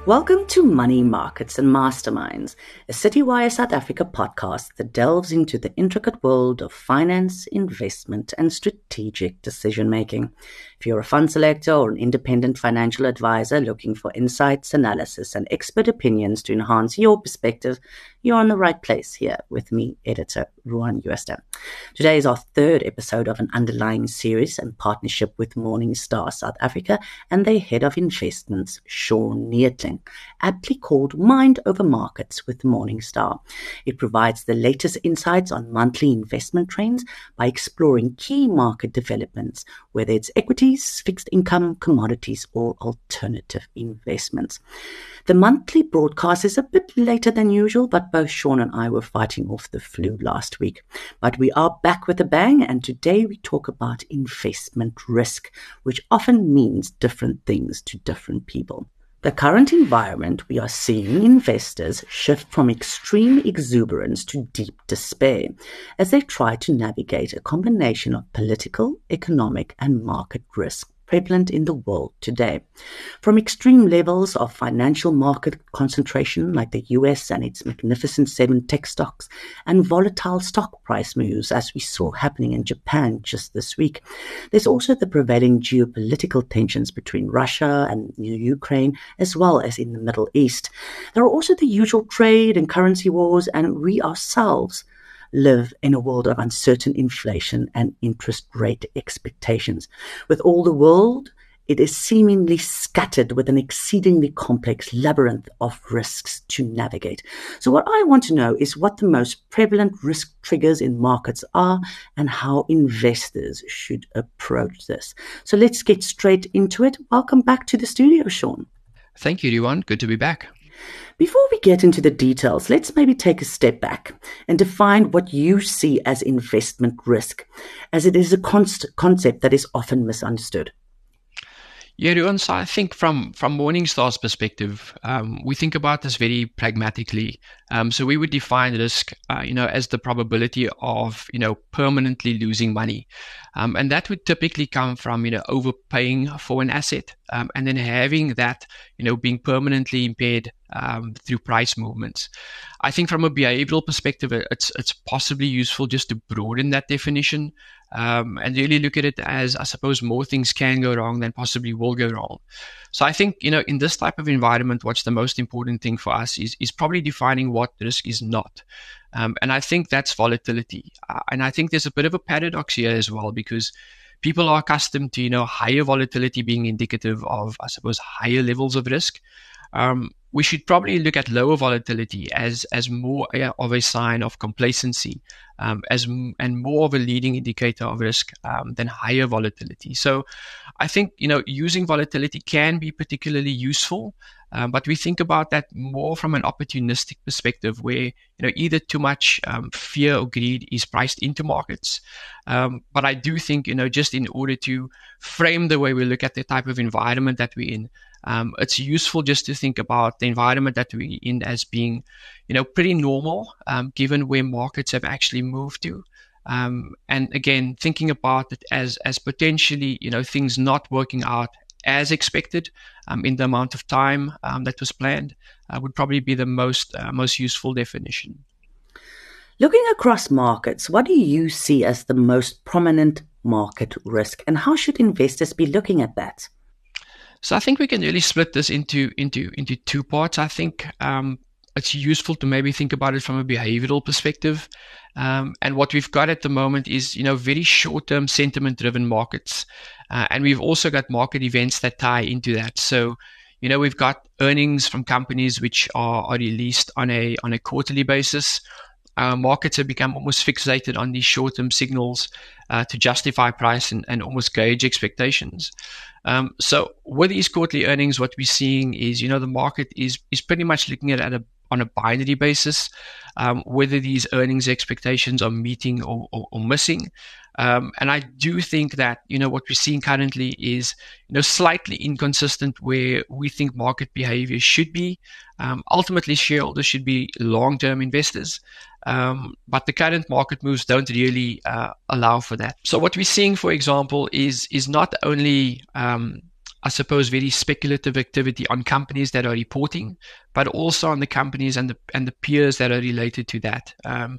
Welcome to Money, Markets and Masterminds, a Citywire South Africa podcast that delves into the intricate world of finance, investment and strategic decision-making. If you're a fund selector or an independent financial advisor looking for insights, analysis and expert opinions to enhance your perspective, you're in the right place here with me, editor Ruan Jooste. Today is our third episode of an underlying series in partnership with Morningstar South Africa and their head of investments, Sean Neertling, aptly called Mind Over Markets with Morningstar. It provides the latest insights on monthly investment trends by exploring key market developments, whether it's equities, fixed income, commodities, or alternative investments. The monthly broadcast is a bit later than usual, but both Sean and I were fighting off the flu last week. But we are back with a bang, and today we talk about investment risk, which often means different things to different people. The current environment, we are seeing investors shift from extreme exuberance to deep despair as they try to navigate a combination of political, economic, and market risk prevalent in the world today. From extreme levels of financial market concentration like the US and its Magnificent Seven tech stocks, and volatile stock price moves as we saw happening in Japan just this week. There's also the prevailing geopolitical tensions between Russia and Ukraine, as well as in the Middle East. There are also the usual trade and currency wars, and we ourselves live in a world of uncertain inflation and interest rate expectations. With all the world, it is seemingly scattered with an exceedingly complex labyrinth of risks to navigate. So what I want to know is what the most prevalent risk triggers in markets are and how investors should approach this. So let's get straight into it. Welcome back to the studio, Sean. Thank you, Ruan. Good to be back. Before we get into the details, let's maybe take a step back and define what you see as investment risk, as it is a concept that is often misunderstood. Yeah, Ruan, so I think from Morningstar's perspective, we think about this very pragmatically. So we would define risk, as the probability of, permanently losing money. And that would typically come from, overpaying for an asset, and then having that, being permanently impaired through price movements. I think from a behavioral perspective, it's possibly useful just to broaden that definition, and really look at it as, I suppose, more things can go wrong than possibly will go wrong. So I think, in this type of environment, what's the most important thing for us is probably defining what risk is not. And I think that's volatility. And I think there's a bit of a paradox here as well, because people are accustomed to, higher volatility being indicative of, I suppose, higher levels of risk. We should probably look at lower volatility as more of a sign of complacency, and more of a leading indicator of risk than higher volatility. So I think, using volatility can be particularly useful, but we think about that more from an opportunistic perspective where, either too much fear or greed is priced into markets. But I do think, just in order to frame the way we look at the type of environment that we're in, it's useful just to think about the environment that we're in as being, pretty normal, given where markets have actually moved to. And again, thinking about it as potentially, things not working out as expected in the amount of time that was planned would probably be the most useful definition. Looking across markets, what do you see as the most prominent market risk, and how should investors be looking at that? So I think we can really split this into two parts. I think it's useful to maybe think about it from a behavioral perspective. And what we've got at the moment is, very short-term sentiment-driven markets. And we've also got market events that tie into that. So, we've got earnings from companies which are released on a quarterly basis. Markets have become almost fixated on these short-term signals to justify price and almost gauge expectations. So with these quarterly earnings, what we're seeing is, the market is pretty much looking at it on a binary basis, whether these earnings expectations are meeting or missing. And I do think that, what we're seeing currently is, slightly inconsistent where we think market behavior should be. Ultimately, shareholders should be long-term investors. But the current market moves don't really allow for that. So what we're seeing, for example, is not only I suppose, very speculative activity on companies that are reporting, but also on the companies and the peers that are related to that.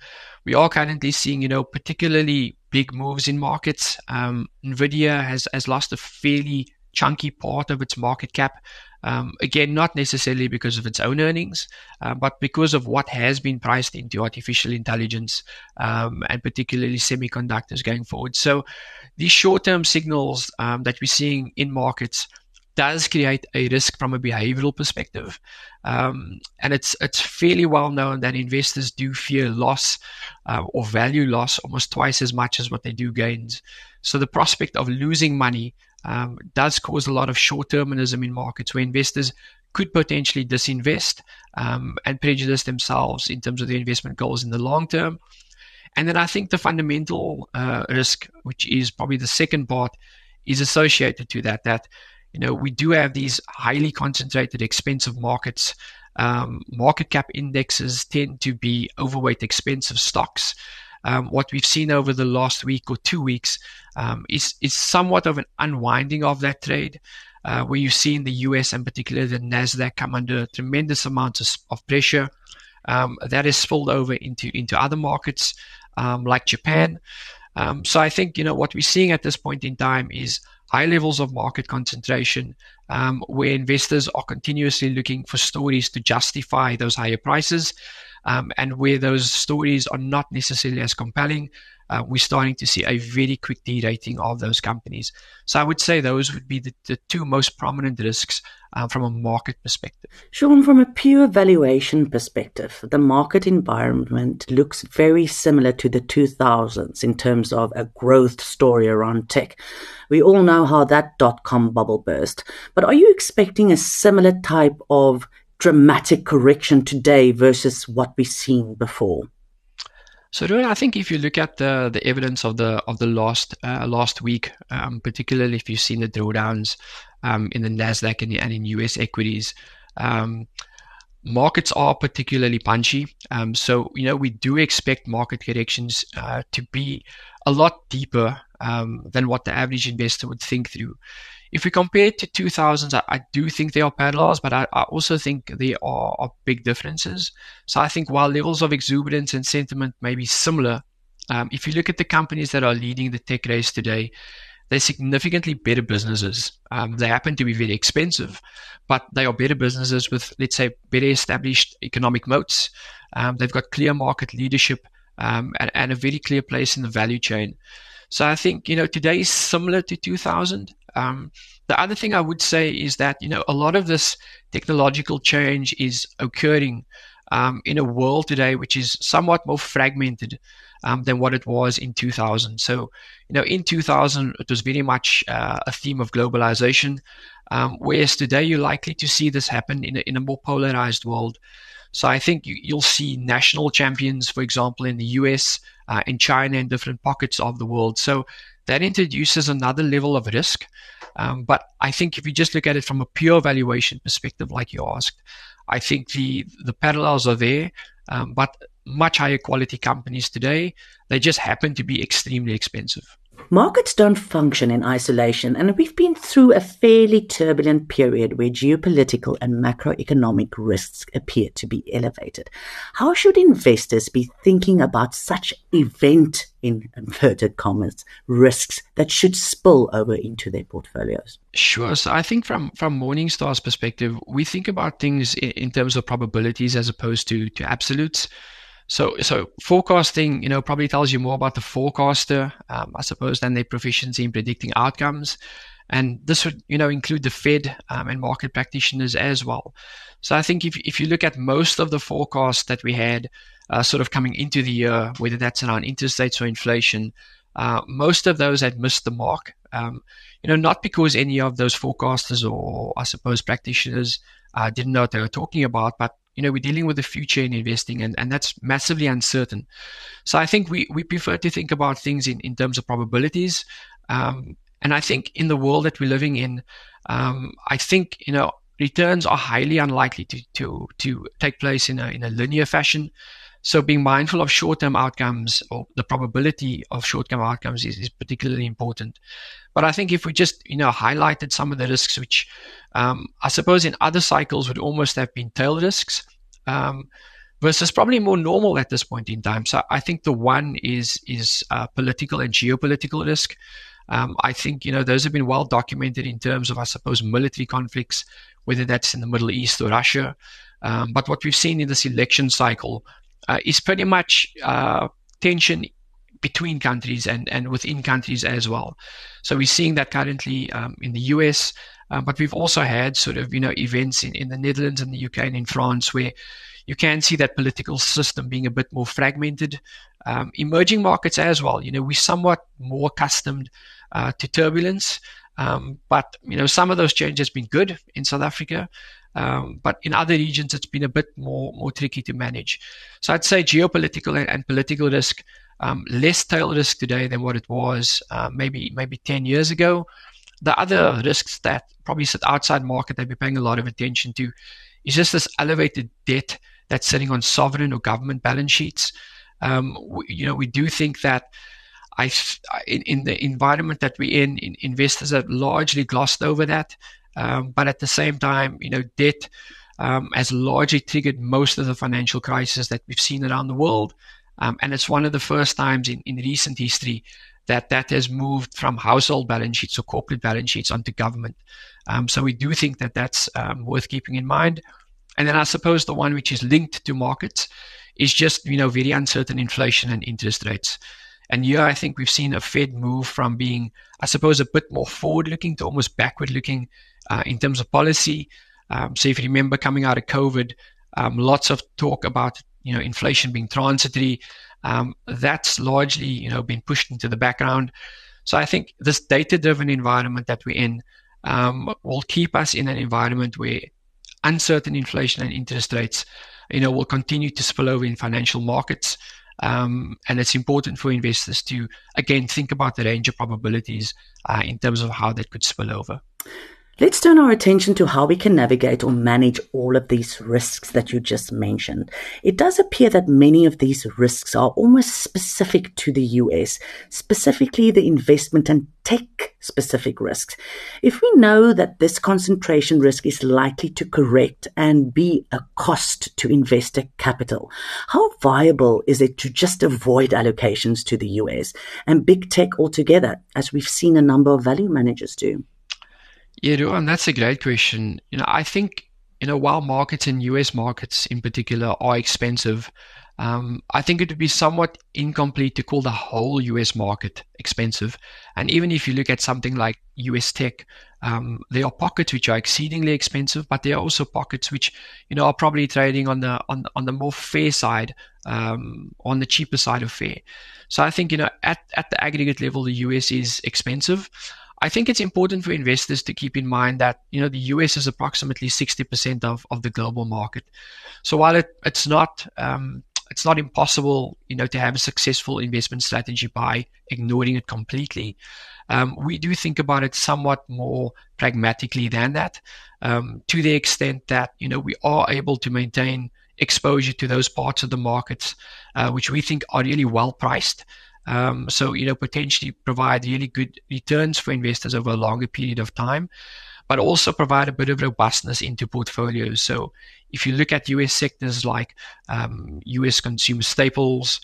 We are currently seeing, particularly big moves in markets. Nvidia has lost a fairly chunky part of its market cap. Again, not necessarily because of its own earnings, but because of what has been priced into artificial intelligence, and particularly semiconductors going forward. So these short-term signals that we're seeing in markets does create a risk from a behavioral perspective. And it's fairly well known that investors do fear loss or value loss almost twice as much as what they do gains. So the prospect of losing money does cause a lot of short-termism in markets where investors could potentially disinvest and prejudice themselves in terms of their investment goals in the long term. And then I think the fundamental risk, which is probably the second part, is associated to that we do have these highly concentrated, expensive markets. Market cap indexes tend to be overweight expensive stocks. What we've seen over the last week or 2 weeks is somewhat of an unwinding of that trade, where you see in the US and particularly the NASDAQ come under tremendous amounts of pressure. That is spilled over into other markets like Japan. So I think what we're seeing at this point in time is high levels of market concentration, where investors are continuously looking for stories to justify those higher prices, and where those stories are not necessarily as compelling, we're starting to see a very quick derating of those companies. So I would say those would be the two most prominent risks from a market perspective. Sean, from a pure valuation perspective, the market environment looks very similar to the 2000s in terms of a growth story around tech. We all know how that dot-com bubble burst. But are you expecting a similar type of dramatic correction today versus what we've seen before? So, I think if you look at the evidence of the last week, particularly if you've seen the drawdowns in the Nasdaq and in US equities, markets are particularly punchy. So we do expect market corrections to be a lot deeper than what the average investor would think through. If we compare it to 2000s, I do think there are parallels, but I also think there are big differences. So I think while levels of exuberance and sentiment may be similar, if you look at the companies that are leading the tech race today, they're significantly better businesses. They happen to be very expensive, but they are better businesses with, let's say, better established economic moats. They've got clear market leadership and a very clear place in the value chain. So I think, today is similar to 2000. The other thing I would say is that, a lot of this technological change is occurring in a world today which is somewhat more fragmented than what it was in 2000. So, in 2000, it was very much a theme of globalization, whereas today you're likely to see this happen in a more polarized world. So I think you'll see national champions, for example, in the US, in China, in different pockets of the world. So that introduces another level of risk. But I think if you just look at it from a pure valuation perspective, like you asked, I think the parallels are there, but much higher quality companies today, they just happen to be extremely expensive. Markets don't function in isolation, and we've been through a fairly turbulent period where geopolitical and macroeconomic risks appear to be elevated. How should investors be thinking about such event, in inverted commas, risks that should spill over into their portfolios? Sure. So I think from Morningstar's perspective, we think about things in terms of probabilities as opposed to absolutes. So forecasting, probably tells you more about the forecaster, I suppose, than their proficiency in predicting outcomes. And this would, include the Fed and market practitioners as well. So I think if you look at most of the forecasts that we had sort of coming into the year, whether that's around interest rates or inflation, most of those had missed the mark. Not because any of those forecasters or, I suppose, practitioners didn't know what they were talking about, but we're dealing with the future in investing, and that's massively uncertain. So I think we prefer to think about things in terms of probabilities. And I think in the world that we're living in, I think, returns are highly unlikely to take place in a linear fashion. So being mindful of short-term outcomes, or the probability of short-term outcomes, is particularly important. But I think if we just, highlighted some of the risks, which I suppose in other cycles would almost have been tail risks, versus probably more normal at this point in time. So I think the one is political and geopolitical risk. I think, those have been well documented in terms of, I suppose, military conflicts, whether that's in the Middle East or Russia. But what we've seen in this election cycle is pretty much tension between countries and within countries as well. So we're seeing that currently in the US, but we've also had sort of, events in the Netherlands and the UK and in France where you can see that political system being a bit more fragmented. Emerging markets as well, we're somewhat more accustomed to turbulence. But, some of those changes have been good in South Africa. But in other regions, it's been a bit more tricky to manage. So I'd say geopolitical and political risk, less tail risk today than what it was maybe 10 years ago. The other risks that probably sit outside market that we're paying a lot of attention to is just this elevated debt that's sitting on sovereign or government balance sheets. We do think that in the environment that we're in, investors have largely glossed over that. But at the same time, debt has largely triggered most of the financial crisis that we've seen around the world. And it's one of the first times in recent history that has moved from household balance sheets or corporate balance sheets onto government. So we do think that that's worth keeping in mind. And then I suppose the one which is linked to markets is just, very uncertain inflation and interest rates. And here I think we've seen a Fed move from being, I suppose, a bit more forward-looking to almost backward-looking in terms of policy. So if you remember coming out of COVID, lots of talk about, inflation being transitory. That's largely, been pushed into the background. So I think this data-driven environment that we're in will keep us in an environment where uncertain inflation and interest rates, will continue to spill over in financial markets. And it's important for investors to, again, think about the range of probabilities in terms of how that could spill over. Let's turn our attention to how we can navigate or manage all of these risks that you just mentioned. It does appear that many of these risks are almost specific to the US, specifically the investment and tech-specific risks. If we know that this concentration risk is likely to correct and be a cost to investor capital, how viable is it to just avoid allocations to the US and big tech altogether, as we've seen a number of value managers do? Yeah, Rowan, that's a great question. I think, while markets and US markets in particular are expensive, I think it would be somewhat incomplete to call the whole US market expensive. And even if you look at something like US tech, there are pockets which are exceedingly expensive, but there are also pockets which, are probably trading on the more fair side, on the cheaper side of fair. So I think, at the aggregate level, the US is expensive. I think it's important for investors to keep in mind that, the US is approximately 60% of the global market. So while it's not impossible, to have a successful investment strategy by ignoring it completely, we do think about it somewhat more pragmatically than that, to the extent that, we are able to maintain exposure to those parts of the markets, which we think are really well priced. So, potentially provide really good returns for investors over a longer period of time, but also provide a bit of robustness into portfolios. So if you look at US sectors like US consumer staples,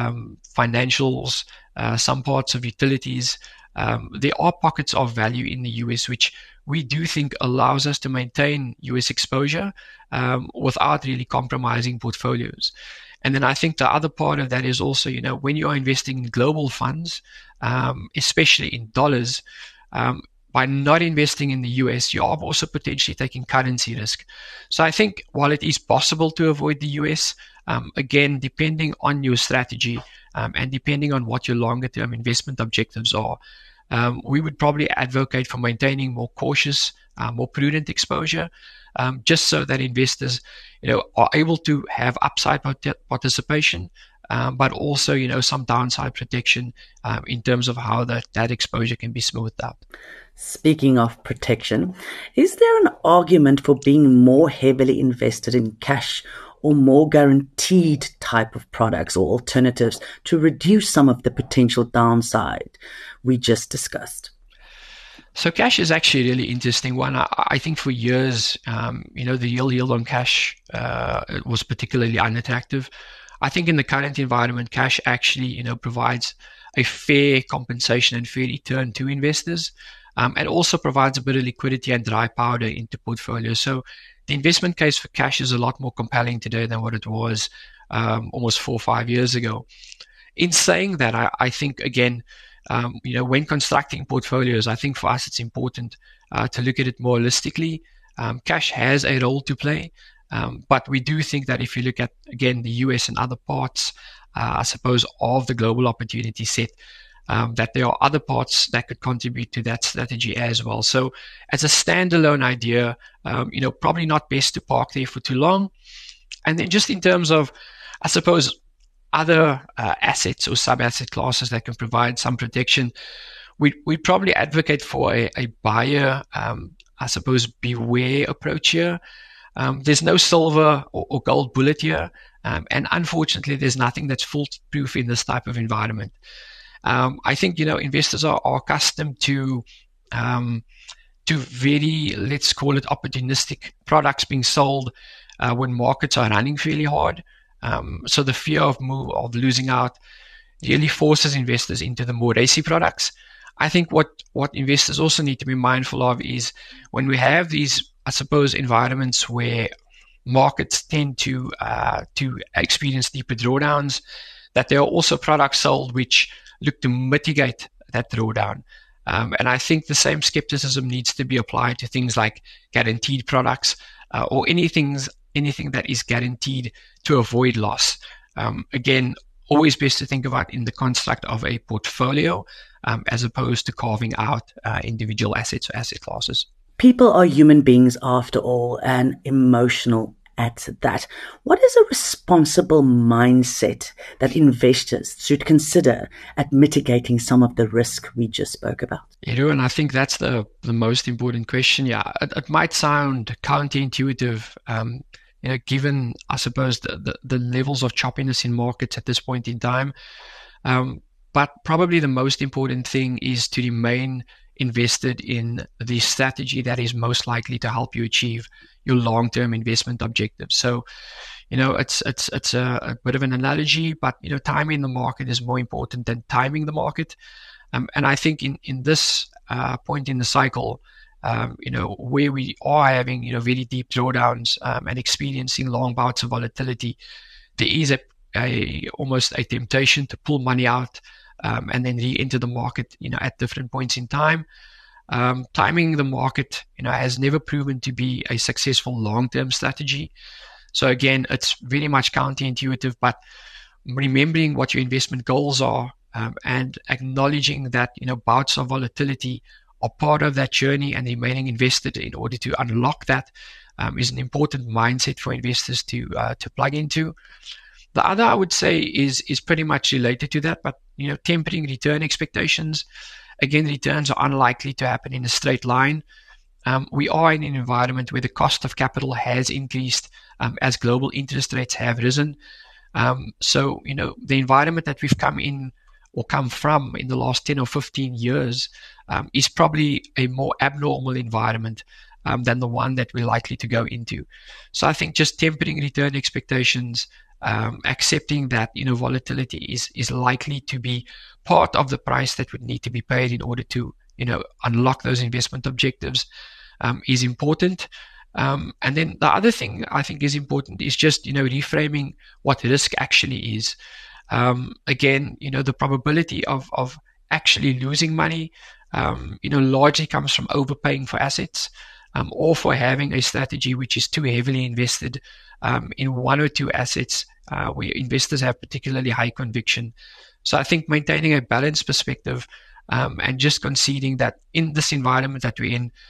financials, some parts of utilities, there are pockets of value in the US, which we do think allows us to maintain US exposure without really compromising portfolios. And then I think the other part of that is also, when you are investing in global funds, especially in dollars, by not investing in the US, you are also potentially taking currency risk. So I think while it is possible to avoid the US, again, depending on your strategy and depending on what your longer term investment objectives are, we would probably advocate for maintaining more cautious, more prudent exposure, just so that investors, are able to have upside participation, but also, some downside protection in terms of how that exposure can be smoothed out. Speaking of protection, is there an argument for being more heavily invested in cash or more guaranteed type of products or alternatives to reduce some of the potential downside we just discussed? So cash is actually a really interesting one. I think for years, the yield on cash was particularly unattractive. I think in the current environment, cash actually, provides a fair compensation and fair return to investors. And also provides a bit of liquidity and dry powder into portfolios. So the investment case for cash is a lot more compelling today than what it was almost 4 or 5 years ago. In saying that, I think, again, when constructing portfolios, I think for us it's important to look at it more holistically. Cash has a role to play, but we do think that if you look at, again, the US and other parts, I suppose, of the global opportunity set, that there are other parts that could contribute to that strategy as well. So as a standalone idea, probably not best to park there for too long. And then just in terms of, I suppose, other assets or sub-asset classes that can provide some protection, we'd probably advocate for a buyer, I suppose, beware approach here. There's no silver or gold bullet here. And unfortunately, there's nothing that's foolproof in this type of environment. I think, investors are accustomed to very, let's call it, opportunistic products being sold when markets are running fairly hard. So the fear of losing out really forces investors into the more racy products. I think what investors also need to be mindful of is when we have these, I suppose, environments where markets tend to experience deeper drawdowns, that there are also products sold which look to mitigate that drawdown. And I think the same skepticism needs to be applied to things like guaranteed products or anything that is guaranteed to avoid loss. Again, always best to think about in the construct of a portfolio as opposed to carving out individual assets or asset classes. People are human beings after all, and emotional at that. What is a responsible mindset that investors should consider at mitigating some of the risk we just spoke about? And I think that's the most important question. Yeah, it might sound counterintuitive, given, I suppose, the levels of choppiness in markets at this point in time. But probably the most important thing is to remain invested in the strategy that is most likely to help you achieve your long-term investment objectives. So, it's a bit of an analogy, but, timing the market is more important than timing the market. And I think in this point in the cycle, where we are having, very deep drawdowns and experiencing long bouts of volatility, there is almost a temptation to pull money out and then re-enter the market, at different points in time. Timing the market, has never proven to be a successful long-term strategy. So again, it's very much counterintuitive, but remembering what your investment goals are and acknowledging that, bouts of volatility are part of that journey and remaining invested in order to unlock that is an important mindset for investors to plug into. The other, I would say, is pretty much related to that, but, tempering return expectations. Again, returns are unlikely to happen in a straight line. We are in an environment where the cost of capital has increased as global interest rates have risen. So, the environment that we've come from in the last 10 or 15 years is probably a more abnormal environment than the one that we're likely to go into. So I think just tempering return expectations, accepting that, volatility is likely to be part of the price that would need to be paid in order to, unlock those investment objectives is important. And then the other thing I think is important is just, reframing what risk actually is. Again, the probability of actually losing money, largely comes from overpaying for assets or for having a strategy which is too heavily invested in one or two assets where investors have particularly high conviction. So I think maintaining a balanced perspective and just conceding that in this environment that we're in,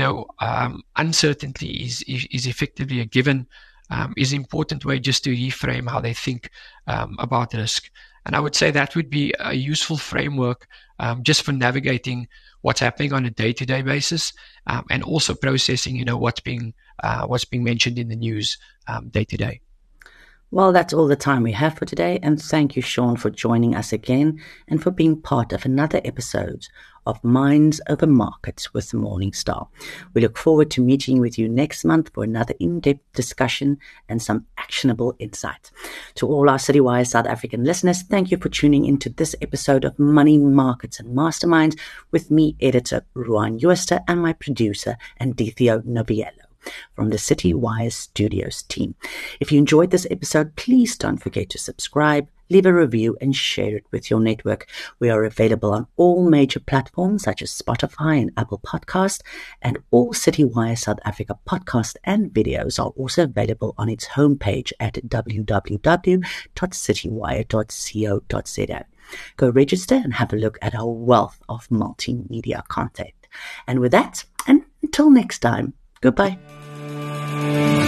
uncertainty is effectively a given, is an important way just to reframe how they think about risk. And I would say that would be a useful framework just for navigating what's happening on a day-to-day basis and also processing, what's being mentioned in the news day to day. Well, that's all the time we have for today, and thank you, Sean, for joining us again and for being part of another episode of Minds Over Markets with Morningstar. We look forward to meeting with you next month for another in-depth discussion and some actionable insights. To all our Citywire South African listeners, thank you for tuning into this episode of Money, Markets and Masterminds with me, editor Ruan Jooste, and my producer, Andithio Nobiello, from the Citywire Studios team. If you enjoyed this episode, please don't forget to subscribe, leave a review, and share it with your network. We are available on all major platforms such as Spotify and Apple Podcasts, and all Citywire South Africa podcasts and videos are also available on its homepage at www.citywire.co.za. Go register and have a look at our wealth of multimedia content. And with that, and until next time, goodbye.